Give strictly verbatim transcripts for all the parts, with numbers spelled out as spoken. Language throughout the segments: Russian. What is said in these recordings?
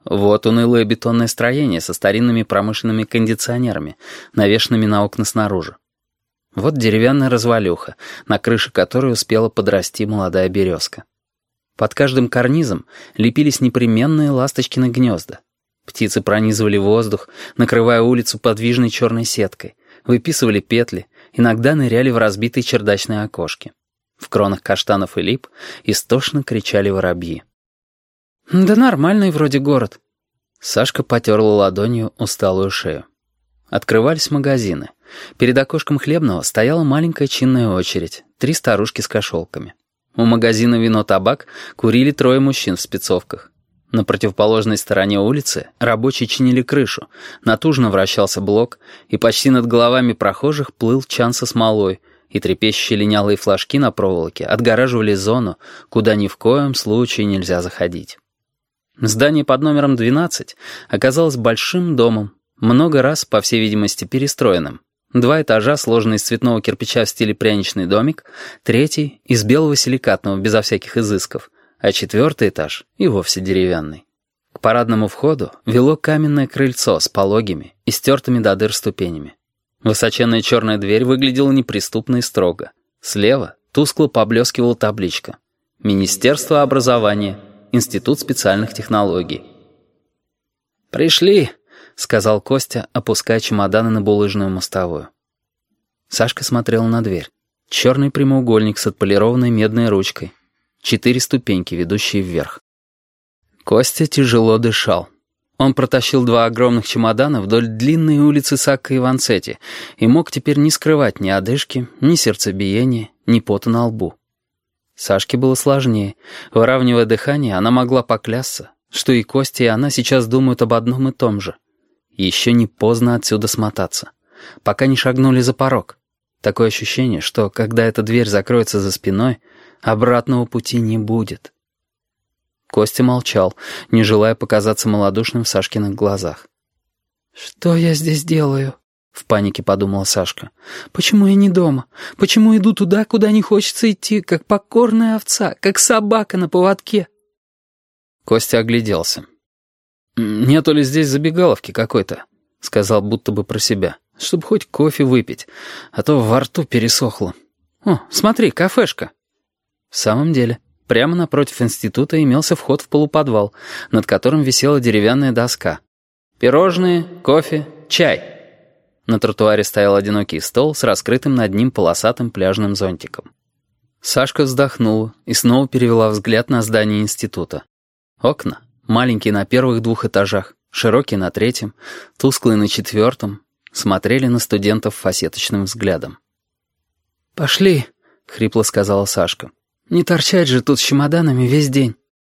Вот унылое бетонное строение со старинными промышленными кондиционерами, навешанными на окна снаружи. Вот деревянная развалюха, на крыше которой успела подрасти молодая березка. Под каждым карнизом лепились непременные ласточкины гнезда. Птицы пронизывали воздух, накрывая улицу подвижной черной сеткой, выписывали петли, иногда ныряли в разбитые чердачные окошки. В кронах каштанов и лип истошно кричали воробьи. «Да нормальный вроде город». Сашка потерла ладонью усталую шею. Открывались магазины. Перед окошком хлебного стояла маленькая чинная очередь, три старушки с кошелками. У магазина «Вино-табак» курили трое мужчин в спецовках. На противоположной стороне улицы рабочие чинили крышу, натужно вращался блок, и почти над головами прохожих плыл чан со смолой, и трепещущие линялые флажки на проволоке отгораживали зону, куда ни в коем случае нельзя заходить. Здание под номером двенадцать оказалось большим домом, много раз, по всей видимости, перестроенным. Два этажа, сложенные из цветного кирпича в стиле пряничный домик, третий — из белого силикатного, безо всяких изысков, а четвертый этаж и вовсе деревянный. К парадному входу вело каменное крыльцо с пологими и стертыми до дыр ступенями. Высоченная черная дверь выглядела неприступно и строго. Слева тускло поблескивала табличка: «Министерство образования, Институт специальных технологий». «Пришли», — сказал Костя, опуская чемоданы на булыжную мостовую. Сашка смотрел на дверь. Черный прямоугольник с отполированной медной ручкой. Четыре ступеньки, ведущие вверх. Костя тяжело дышал. Он протащил два огромных чемодана вдоль длинной улицы Сакко и Ванцетти и мог теперь не скрывать ни одышки, ни сердцебиения, ни пота на лбу. Сашке было сложнее. Выравнивая дыхание, она могла поклясться, что и Костя, и она сейчас думают об одном и том же. Еще не поздно отсюда смотаться, пока не шагнули за порог. Такое ощущение, что, когда эта дверь закроется за спиной, обратного пути не будет. Костя молчал, не желая показаться малодушным в Сашкиных глазах. «Что я здесь делаю?» — в панике подумала Сашка. «Почему я не дома? Почему иду туда, куда не хочется идти, как покорная овца, как собака на поводке?» Костя огляделся. «Нету ли здесь забегаловки какой-то?» — сказал будто бы про себя. «Чтобы хоть кофе выпить, а то во рту пересохло. О, смотри, кафешка». В самом деле, прямо напротив института имелся вход в полуподвал, над которым висела деревянная доска. «Пирожные, кофе, чай». На тротуаре стоял одинокий стол с раскрытым над ним полосатым пляжным зонтиком. Сашка вздохнула и снова перевела взгляд на здание института. Окна, маленькие на первых двух этажах, широкие на третьем, тусклые на четвертом, смотрели на студентов фасеточным взглядом. «Пошли», — хрипло сказала Сашка. «Не торчать же тут с чемоданами весь день».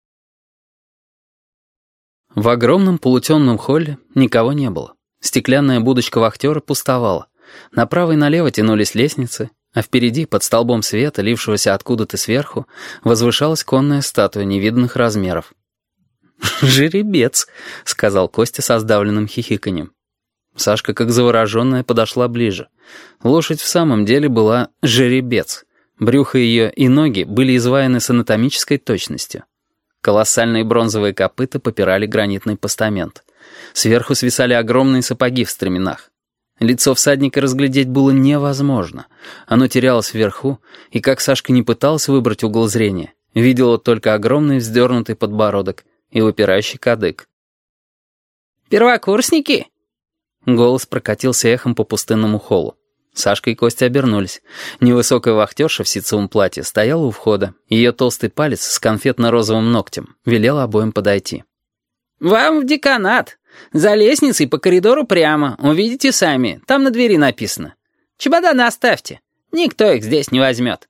В огромном полутемном холле никого не было. Стеклянная будочка вахтера пустовала. Направо и налево тянулись лестницы, а впереди, под столбом света, лившегося откуда-то сверху, возвышалась конная статуя невиданных размеров. «Жеребец», — сказал Костя со сдавленным хихиканьем. Сашка, как завороженная, подошла ближе. Лошадь в самом деле была жеребец. Брюхо ее и ноги были изваяны с анатомической точностью. Колоссальные бронзовые копыта попирали гранитный постамент. Сверху свисали огромные сапоги в стременах. Лицо всадника разглядеть было невозможно. Оно терялось вверху, и как Сашка не пыталась выбрать угол зрения, видела только огромный вздернутый подбородок и выпирающий кадык. «Первокурсники?» Голос прокатился эхом по пустынному холлу. Сашка и Костя обернулись. Невысокая вахтерша в ситцевом платье стояла у входа. Ее толстый палец с конфетно-розовым ногтем велел обоим подойти. «Вам в деканат. За лестницей по коридору прямо. Увидите сами. Там на двери написано. Чемоданы оставьте. Никто их здесь не возьмет».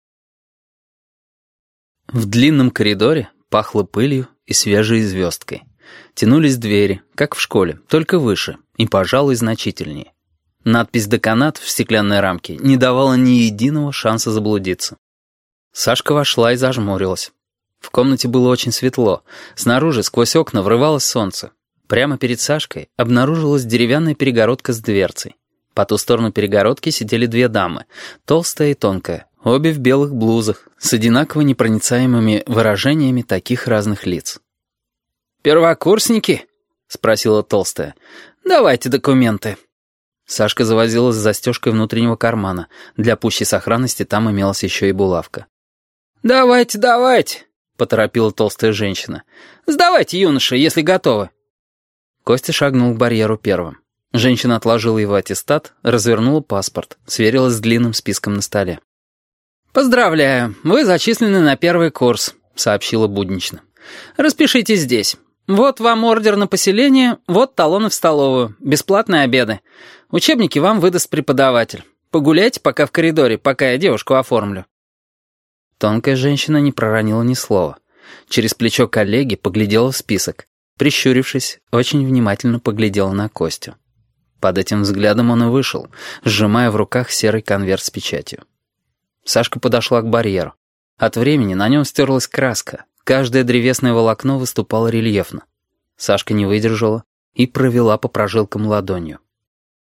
В длинном коридоре пахло пылью и свежей звездкой. Тянулись двери, как в школе, только выше и, пожалуй, значительнее. Надпись «Деканат» в стеклянной рамке не давала ни единого шанса заблудиться. Сашка вошла и зажмурилась. В комнате было очень светло. Снаружи сквозь окна врывалось солнце. Прямо перед Сашкой обнаружилась деревянная перегородка с дверцей. По ту сторону перегородки сидели две дамы, толстая и тонкая, обе в белых блузах, с одинаково непроницаемыми выражениями таких разных лиц. «Первокурсники?» — спросила толстая. «Давайте документы». Сашка завозилась с застежкой внутреннего кармана. Для пущей сохранности там имелась еще и булавка. «Давайте, давайте», — поторопила толстая женщина. «Сдавайте, юноша, если готовы». Костя шагнул к барьеру первым. Женщина отложила его аттестат, развернула паспорт, сверилась с длинным списком на столе. «Поздравляю, вы зачислены на первый курс», — сообщила буднично. «Распишитесь здесь. Вот вам ордер на поселение, вот талоны в столовую, бесплатные обеды. Учебники вам выдаст преподаватель. Погуляйте пока в коридоре, пока я девушку оформлю». Тонкая женщина не проронила ни слова. Через плечо коллеги поглядела в список. Прищурившись, очень внимательно поглядела на Костю. Под этим взглядом он и вышел, сжимая в руках серый конверт с печатью. Сашка подошла к барьеру. От времени на нем стерлась краска. Каждое древесное волокно выступало рельефно. Сашка не выдержала и провела по прожилкам ладонью.